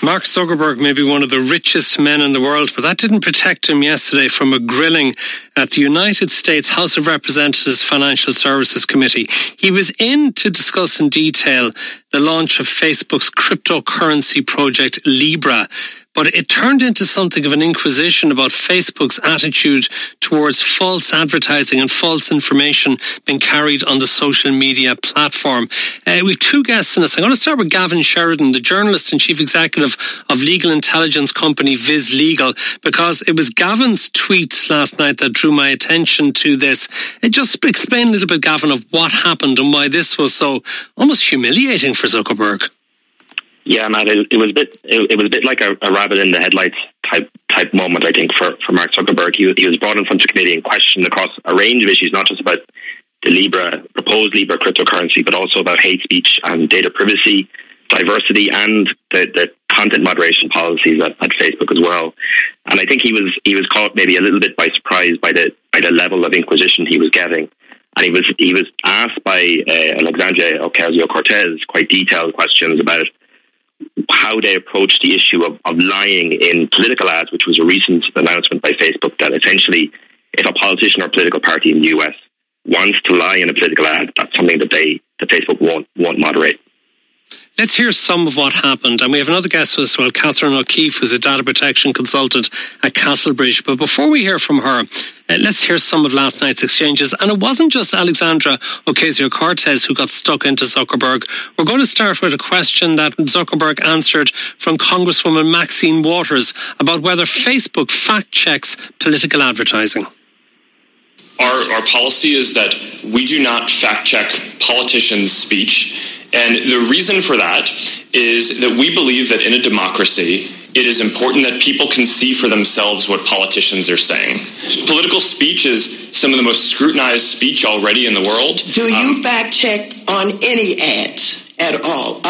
Mark Zuckerberg may be one of the richest men in the world, but that didn't protect him yesterday from a grilling at the United States House of Representatives Financial Services Committee. He was in to discuss in detail the launch of Facebook's cryptocurrency project Libra, but it turned into something of an inquisition about Facebook's attitude towards false advertising and false information being carried on the social media platform. We have two guests in this. I'm going to start with Gavin Sheridan, the journalist and chief executive of legal intelligence company Viz Legal, because it was Gavin's tweets last night that drew my attention to this. Just explain a little bit, Gavin, of what happened and why this was so almost humiliating for Zuckerberg. Yeah, Matt, it was a bit like a rabbit in the headlights type moment, I think, for Mark Zuckerberg. He was brought in front of the committee and questioned across a range of issues, not just about the proposed Libra cryptocurrency, but also about hate speech and data privacy, diversity, and the content moderation policies at Facebook as well. And I think he was caught maybe a little bit by surprise by the level of inquisition he was getting. And he was asked by Alexandria Ocasio-Cortez quite detailed questions about how they approach the issue of lying in political ads, which was a recent announcement by Facebook that essentially if a politician or political party in the US wants to lie in a political ad, that's something that Facebook won't moderate. Let's hear some of what happened. And we have another guest as well, Catherine O'Keefe, who's a data protection consultant at Castlebridge. But before we hear from her, let's hear some of last night's exchanges. And it wasn't just Alexandra Ocasio-Cortez who got stuck into Zuckerberg. We're going to start with a question that Zuckerberg answered from Congresswoman Maxine Waters about whether Facebook fact-checks political advertising. Our policy is that we do not fact-check politicians' speech. And the reason for that is that we believe that in a democracy, it is important that people can see for themselves what politicians are saying. Political speech is some of the most scrutinized speech already in the world. Do you fact check on any ads at all?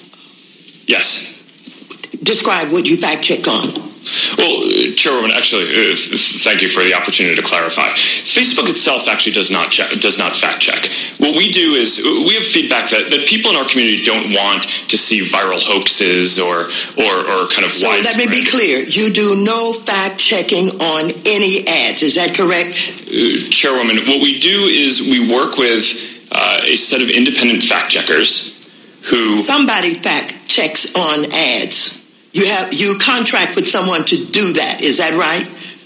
Yes. Describe what you fact check on. Well, Chairwoman, actually, thank you for the opportunity to clarify. Facebook itself actually does not fact check. What we do is we have feedback that people in our community don't want to see viral hoaxes or kind of widespread. So let me be clear. You do no fact checking on any ads. Is that correct? Chairwoman, what we do is we work with a set of independent fact checkers who... Somebody fact checks on ads. You contract with someone to do that. Is that right?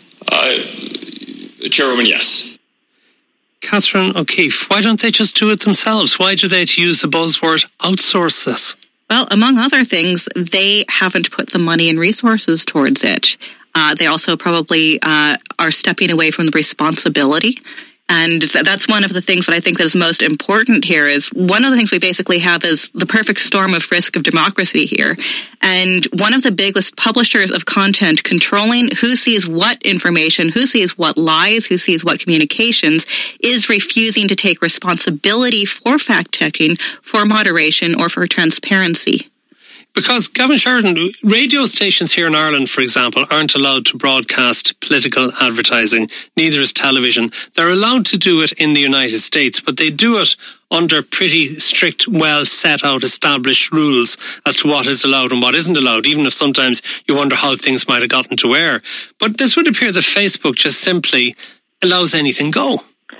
Chairwoman, yes. Catherine O'Keefe, why don't they just do it themselves? Why do they, to use the buzzword, outsource this? Well, among other things, they haven't put the money and resources towards it. They also probably are stepping away from the responsibility. And that's one of the things that I think that is most important here. Is one of the things we basically have is the perfect storm of risk of democracy here. And one of the biggest publishers of content controlling who sees what information, who sees what lies, who sees what communications, is refusing to take responsibility for fact-checking, for moderation, or for transparency. Because, Gavin Sheridan, radio stations here in Ireland, for example, aren't allowed to broadcast political advertising. Neither is television. They're allowed to do it in the United States, but they do it under pretty strict, well set out, established rules as to what is allowed and what isn't allowed, even if sometimes you wonder how things might have gotten to air. But this would appear that Facebook just simply allows anything go.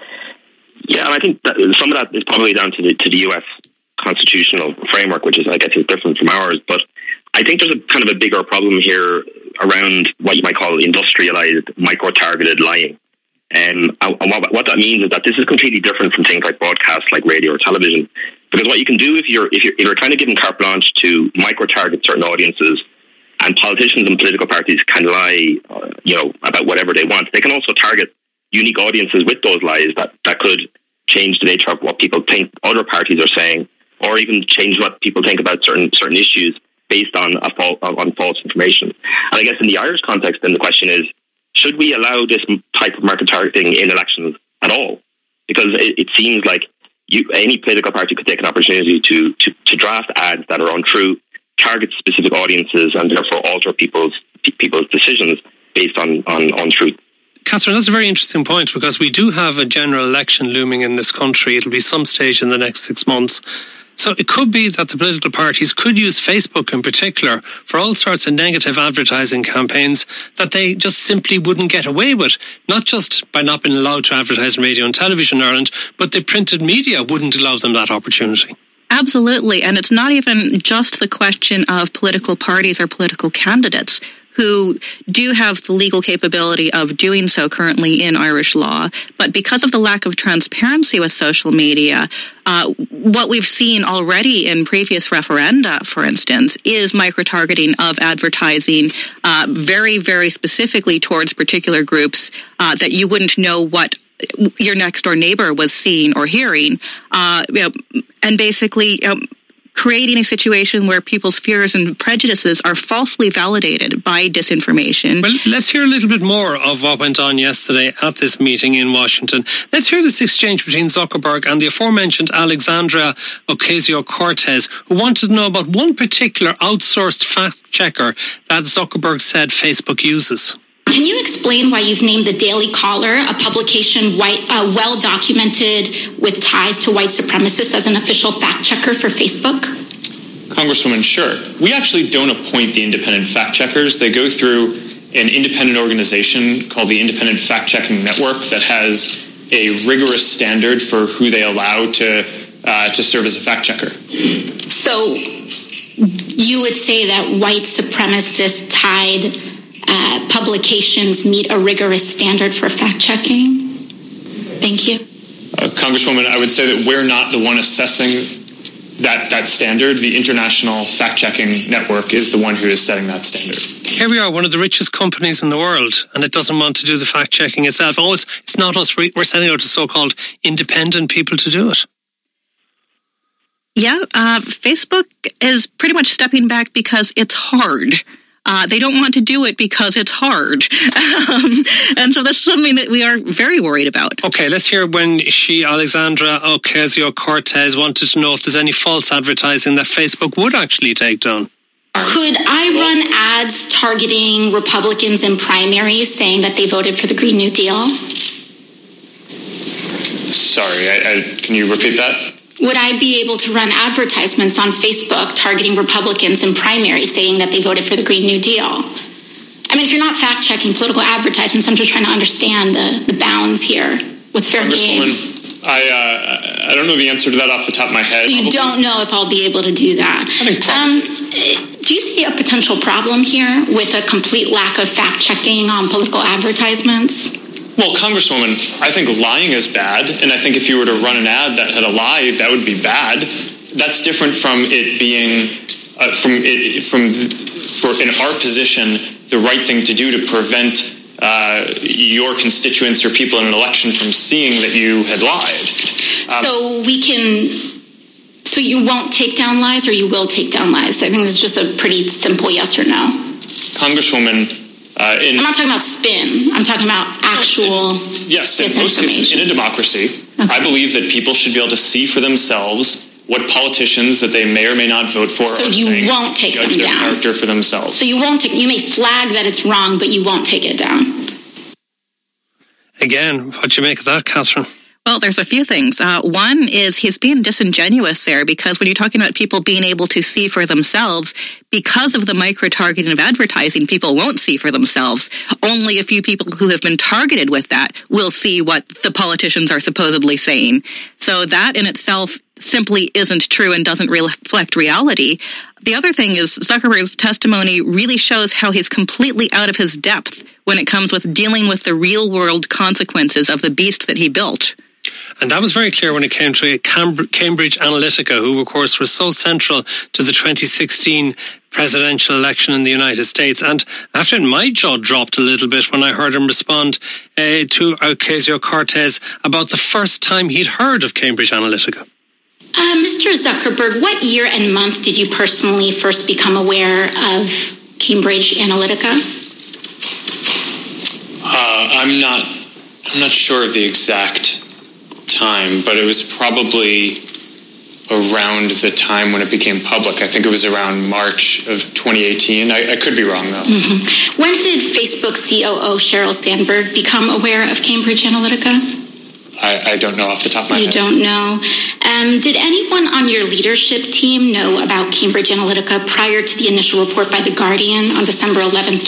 Yeah, and I think that some of that is probably down to the US constitutional framework, which is, I guess, is different from ours. But I think there's a kind of a bigger problem here around what you might call industrialized, micro-targeted lying. And what that means is that this is completely different from things like broadcasts, like radio or television. Because what you can do if you're kind of giving carte blanche to micro-target certain audiences, and politicians and political parties can lie, about whatever they want, they can also target unique audiences with those lies that could change the nature of what people think other parties are saying, or even change what people think about certain issues based on false information. And I guess in the Irish context, then the question is, should we allow this type of market targeting in elections at all? Because it seems like any political party could take an opportunity to draft ads that are untrue, target specific audiences, and therefore alter people's decisions based on untruth. Catherine, that's a very interesting point, because we do have a general election looming in this country. It'll be some stage in the next 6 months. So it could be that the political parties could use Facebook in particular for all sorts of negative advertising campaigns that they just simply wouldn't get away with, not just by not being allowed to advertise on radio and television in Ireland, but the printed media wouldn't allow them that opportunity. Absolutely. And it's not even just the question of political parties or political candidates who do have the legal capability of doing so currently in Irish law. But because of the lack of transparency with social media, what we've seen already in previous referenda, for instance, is micro-targeting of advertising very, very specifically towards particular groups that you wouldn't know what your next door neighbor was seeing or hearing, and basically creating a situation where people's fears and prejudices are falsely validated by disinformation. Well, let's hear a little bit more of what went on yesterday at this meeting in Washington. Let's hear this exchange between Zuckerberg and the aforementioned Alexandria Ocasio-Cortez, who wanted to know about one particular outsourced fact-checker that Zuckerberg said Facebook uses. Can you explain why you've named the Daily Caller, a publication well-documented with ties to white supremacists, as an official fact-checker for Facebook? Congresswoman, sure. We actually don't appoint the independent fact-checkers. They go through an independent organization called the Independent Fact-Checking Network that has a rigorous standard for who they allow to serve as a fact-checker. So you would say that white supremacist-tied publications meet a rigorous standard for fact-checking? Thank you. Congresswoman, I would say that we're not the one assessing that standard. The International Fact-Checking Network is the one who is setting that standard. Here we are, one of the richest companies in the world, and it doesn't want to do the fact-checking itself. Oh, it's not us. We're sending out the so-called independent people to do it. Yeah, Facebook is pretty much stepping back because it's hard. They don't want to do it because it's hard. And so that's something that we are very worried about. Okay, let's hear when Alexandra Ocasio-Cortez, wanted to know if there's any false advertising that Facebook would actually take down. Could I run ads targeting Republicans in primaries saying that they voted for the Green New Deal? Sorry, can you repeat that? Would I be able to run advertisements on Facebook targeting Republicans in primaries saying that they voted for the Green New Deal? I mean, if you're not fact-checking political advertisements, I'm just trying to understand the bounds here. What's fair game? I don't know the answer to that off the top of my head. You don't know if I'll be able to do that. Do you see a potential problem here with a complete lack of fact-checking on political advertisements? Well, Congresswoman, I think lying is bad, and I think if you were to run an ad that had a lie, that would be bad. That's different from it being, in our position, the right thing to do to prevent your constituents or people in an election from seeing that you had lied. So you won't take down lies, or you will take down lies? I think it's just a pretty simple yes or no. Congresswoman, I'm not talking about spin. I'm talking about actual yes, in most cases, in a democracy, okay. I believe that people should be able to see for themselves what politicians that they may or may not vote for so you won't take them down. Their down. Character for themselves. So you may flag that it's wrong, but you won't take it down. Again, what do you make of that, Catherine? Well, there's a few things. One is he's being disingenuous there, because when you're talking about people being able to see for themselves, because of the micro-targeting of advertising, people won't see for themselves. Only a few people who have been targeted with that will see what the politicians are supposedly saying. So that in itself simply isn't true and doesn't reflect reality. The other thing is Zuckerberg's testimony really shows how he's completely out of his depth when it comes with dealing with the real-world consequences of the beast that he built. And that was very clear when it came to Cambridge Analytica, who, of course, were so central to the 2016 presidential election in the United States. And after my jaw dropped a little bit when I heard him respond to Ocasio-Cortez about the first time he'd heard of Cambridge Analytica. Mr. Zuckerberg, what year and month did you personally first become aware of Cambridge Analytica? I'm not sure of the exact time, but it was probably around the time when it became public. I think it was around March of 2018. I could be wrong, though. Mm-hmm. When did Facebook COO Sheryl Sandberg become aware of Cambridge Analytica? I don't know off the top of my head. You don't know. Did anyone on your leadership team know about Cambridge Analytica prior to the initial report by The Guardian on December 11th,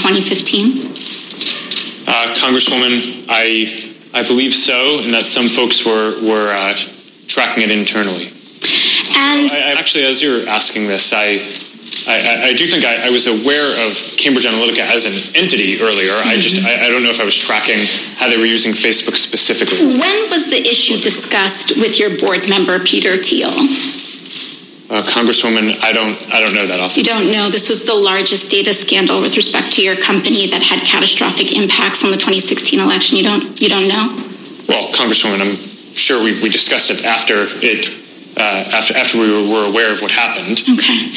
2015? Congresswoman, I believe so, and that some folks were tracking it internally. And I actually, as you're asking this, I do think I was aware of Cambridge Analytica as an entity earlier. Mm-hmm. I don't know if I was tracking how they were using Facebook specifically. When was the issue discussed with your board member, Peter Thiel? Congresswoman, I don't know that off. You don't know. This was the largest data scandal with respect to your company that had catastrophic impacts on the 2016 election. You don't know? Well, Congresswoman, I'm sure we discussed it after we were aware of what happened. Okay.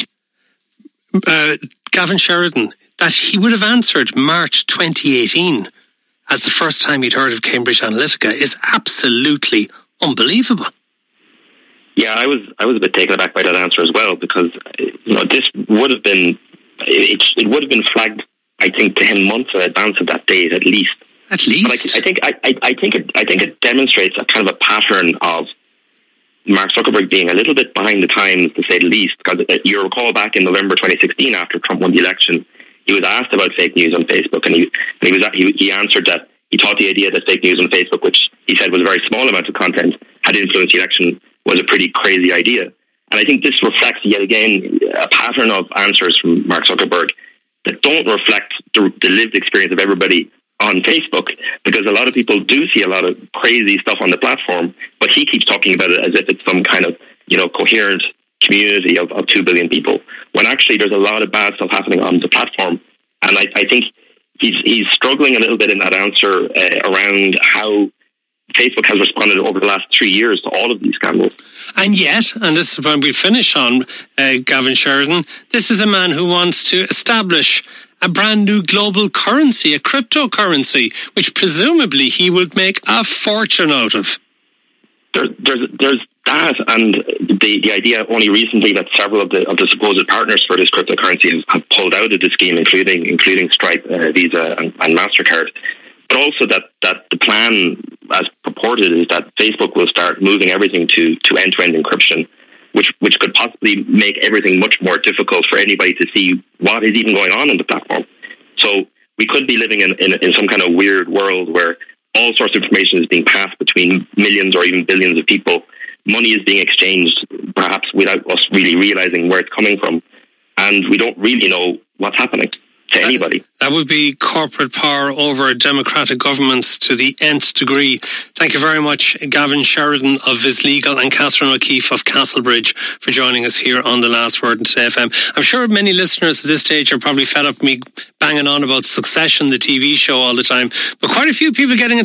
Gavin Sheridan, that he would have answered March 2018 as the first time he'd heard of Cambridge Analytica is absolutely unbelievable. Yeah, I was a bit taken aback by that answer as well, because this would have been it would have been flagged, I think, to him months in advance of that date at least. At least, but I think it demonstrates a kind of a pattern of Mark Zuckerberg being a little bit behind the times, to say the least. Because you recall back in November 2016, after Trump won the election, he was asked about fake news on Facebook, and he answered that he thought the idea that fake news on Facebook, which he said was a very small amount of content, had influenced the election, was a pretty crazy idea. And I think this reflects yet again a pattern of answers from Mark Zuckerberg that don't reflect the lived experience of everybody on Facebook, because a lot of people do see a lot of crazy stuff on the platform, but he keeps talking about it as if it's some kind of coherent community of 2 billion people, when actually there's a lot of bad stuff happening on the platform. And I think he's struggling a little bit in that answer around how Facebook has responded over the last 3 years to all of these scandals. And yet, and this is when we finish on Gavin Sheridan, this is a man who wants to establish a brand new global currency, a cryptocurrency, which presumably he would make a fortune out of. There's that, and the idea only recently that several of the supposed partners for this cryptocurrency have pulled out of the scheme, including Stripe, Visa, and MasterCard. But also that the plan, as purported, is that Facebook will start moving everything to end-to-end encryption, which could possibly make everything much more difficult for anybody to see what is even going on the platform. So we could be living in some kind of weird world where all sorts of information is being passed between millions or even billions of people. Money is being exchanged, perhaps without us really realizing where it's coming from. And we don't really know what's happening to anybody. That would be corporate power over democratic governments to the nth degree. Thank you very much, Gavin Sheridan of Viz Legal and Catherine O'Keefe of Castlebridge, for joining us here on The Last Word in Today FM. I'm sure many listeners at this stage are probably fed up with me banging on about Succession, the TV show, all the time, but quite a few people getting in